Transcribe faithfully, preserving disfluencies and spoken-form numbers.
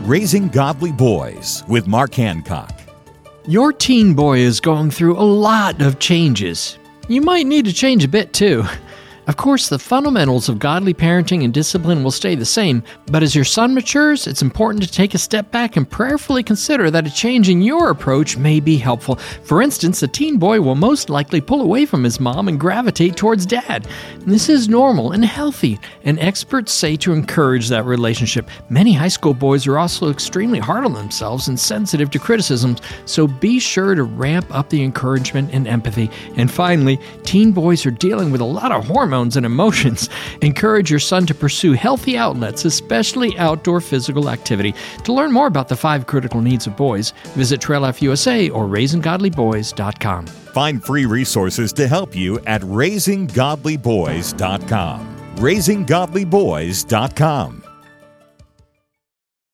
Raising Godly Boys with Mark Hancock. Your teen boy is going through a lot of changes. You might need to change a bit too. Of course, the fundamentals of godly parenting and discipline will stay the same, but as your son matures, it's important to take a step back and prayerfully consider that a change in your approach may be helpful. For instance, a teen boy will most likely pull away from his mom and gravitate towards dad. This is normal and healthy, and experts say to encourage that relationship. Many high school boys are also extremely hard on themselves and sensitive to criticisms, so be sure to ramp up the encouragement and empathy. And finally, teen boys are dealing with a lot of hormones and emotions. Encourage your son to pursue healthy outlets, especially outdoor physical activity. To learn more about the five critical needs of boys, visit Trail F U S A or raising godly boys dot com. Find free resources to help you at raising godly boys dot com. raising godly boys dot com.